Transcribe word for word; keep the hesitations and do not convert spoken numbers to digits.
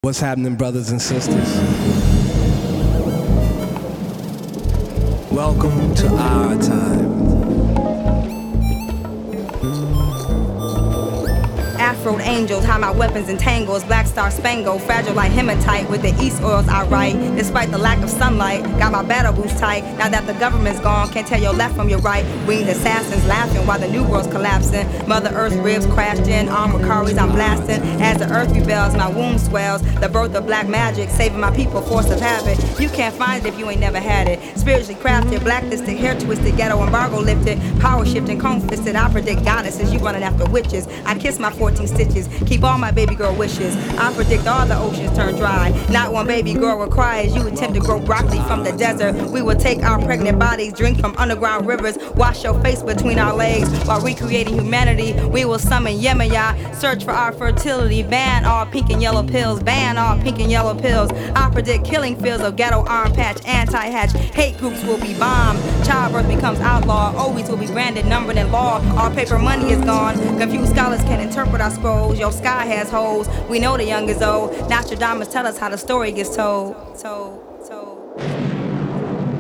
What's happening, brothers and sisters? Welcome to our time. Afro angels, how my weapons entangles, black star spangled, fragile like hematite. With the east oils I write, despite the lack of sunlight. Got my battle boots tight, now that the government's gone. Can't tell your left from your right. Winged assassins laughing while the new world's collapsing. Mother Earth's ribs crashed in, armed with Karis I'm blasting. As the earth rebels, my womb swells. The birth of black magic, saving my people, force of habit. You can't find it if you ain't never had it. Spiritually crafted, blacklisted, hair twisted, ghetto embargo lifted. Power shifting, comb fisted, I predict goddesses. You running after witches. I kiss my fourteen stitches, keep all my baby girl wishes. I predict all the oceans turn dry. Not one baby girl will cry as you attempt to grow broccoli from the desert. We will take our pregnant bodies, drink from underground rivers, wash your face between our legs while recreating humanity. We will summon Yemaya, search for our fertility. Ban all pink and yellow pills, ban all pink and yellow pills. I predict killing fields of ghetto arm patch, anti-hatch. Hate groups will be bombed. Childbirth becomes outlaw. Always will be branded, numbered, and law. Our paper money is gone. Confused scholars can interpret our scrolls. Your sky has holes. We know the young is old. Nostradamus tell us how the story gets told. told.